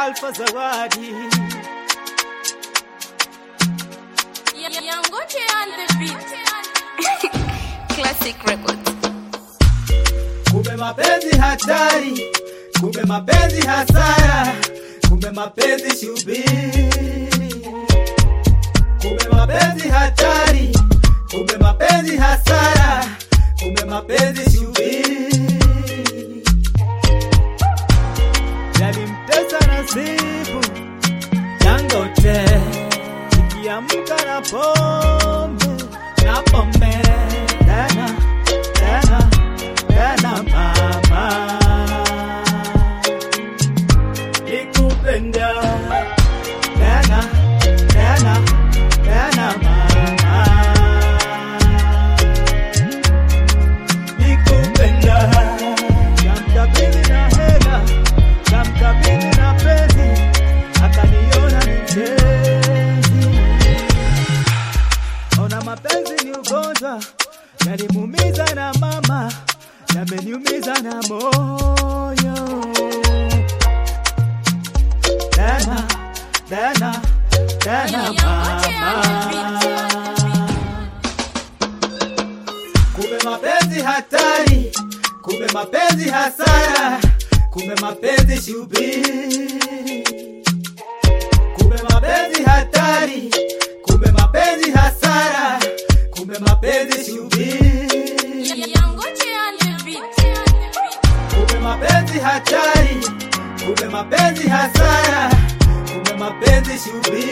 Alpha Zawadi. Yangote on the beat. Classic records. Kumbe mapenzi hatari, kumbe mapenzi hasara, kumbe mapenzi shubiri. Kumbe mapenzi hatari, kumbe mapenzi hasara, kumbe mapenzi shubiri. Yalimtesa nasibu Dangote, ikiamka na pombe, na pombe tena, tena, tena mama. Nikupenda tena, tena, tena mama. Nikupenda kamkabili na hela, kamkabili na pezi, akaniona ni mpenzi. Ona mapenzi ni ugonjwa, yalimuumiza na mama, yameniumiza na moyo. Tena, tena, tena mama. Kumbe mapenzi hatari, kumbe mapenzi hasara, kumbe mapenzi shubiri. Kumbe mapenzi hatari, kumbe mapenzi hasara, kumbe mapenzi shubiri. Yangote on the beat. Kumbe mapenzi hatari, kumbe mapenzi hasara, kumbe mapenzi shubiri.